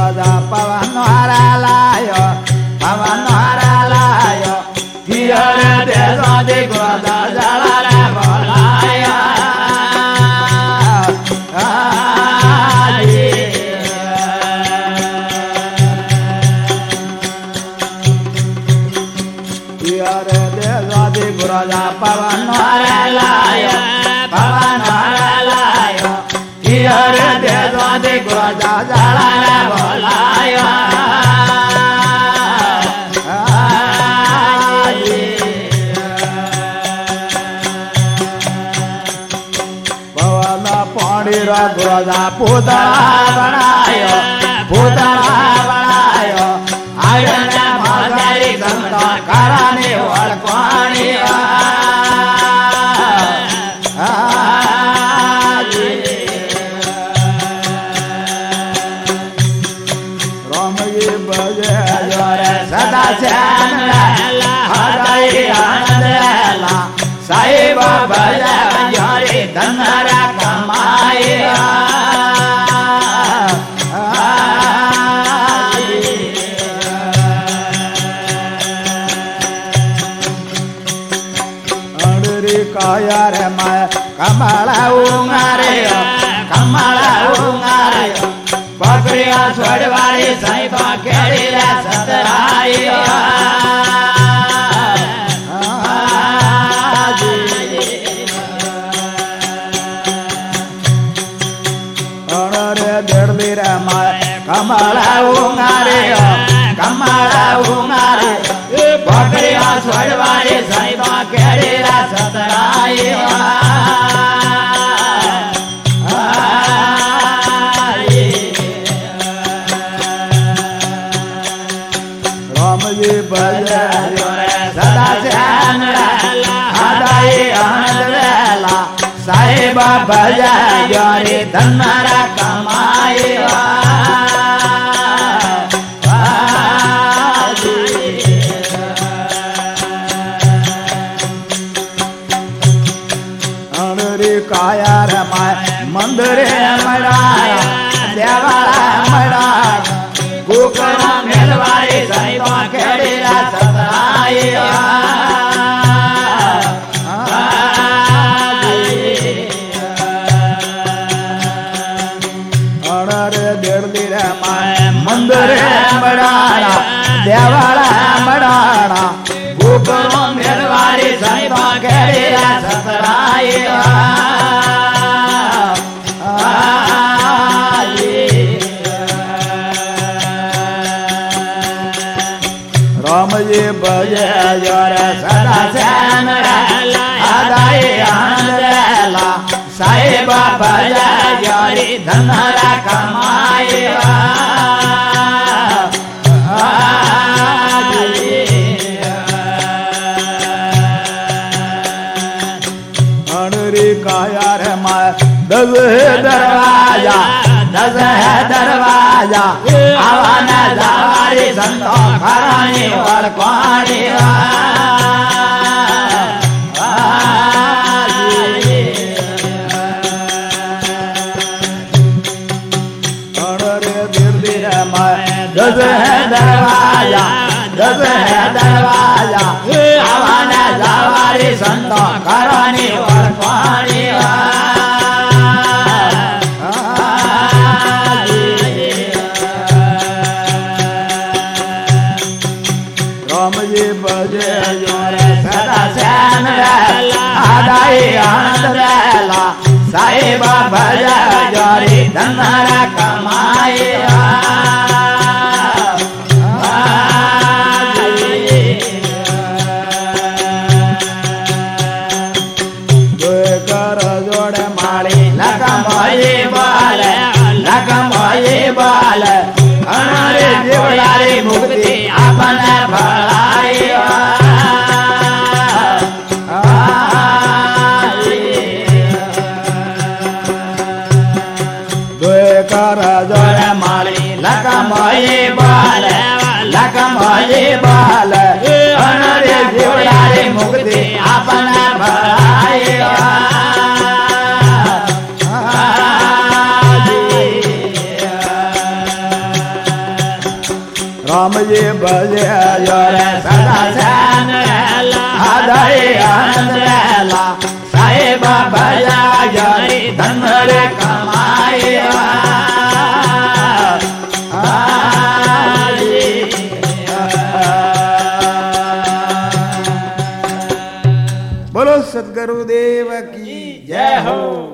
गुरुजा पवन हरा लायो पवन हरा लायो हियर देश दे गुरुजा जला रे बोलाया हियर देश दे गुरुजा पवन हरा लायो पवन हरा लायो हियर देश दे गुरुजा जला रे बोलाया गुरुजा पुतला बनायो आयन भाई संत कराने वड़कवाणी राम जी बजे जोरे सदा चैन हृदय आनंद ला साहिब बजे जोरे धनरा कमाए रे माय कमला उंगारे बकरिया छोड़वाड़ी साहिब केड़ी रे सतराई रे देड़ली रे माय कमला उंगारे बकरिया छोड़वाड़ी साहिब केड़ी रे सतराई राम जी बजे सदा चैन हृदय आनंद वेला साहिब बजे जोरे धनरा कमाए काया रे माय मंदिर मड़ाया देवाला मड़ाया गोकर्ण मेलवाड़ी साहिब केड़ी रे सतराई रे देड़ली रे माय मंदिर मड़ाया देवाला मड़ाया गोकर्ण मेलवाड़ी साहिब केड़ी रे सतराई राम जी बजे जोरे सदा चैन हृदय आनंद ला साहिब बजे जोरे धनरा कमाए काया रे माय दस है दरवाजा आवाना जावारी संतो घरानी वड़कवाणी दस है दरवाजा आवाना जावारी संतो घरानी वड़कवाणी बजे जोरे सदा चैन हृदय आनंद वेला साहिब बजे जोरे धनरा कमाए कर जोड़े माली लकमोये बाल अनारे जीवलारी मुक्ति अपने भलाई कर जोड़े माली लकमोये बाल अनारे जीवलारी मुक्ति अपने भलाई राम जी भजे रे सदा ध्यान रहला हृदय आनंद रहला साहेब भजा रे धन रे कमाए बोलो सद्गुरुदेव की जय हो।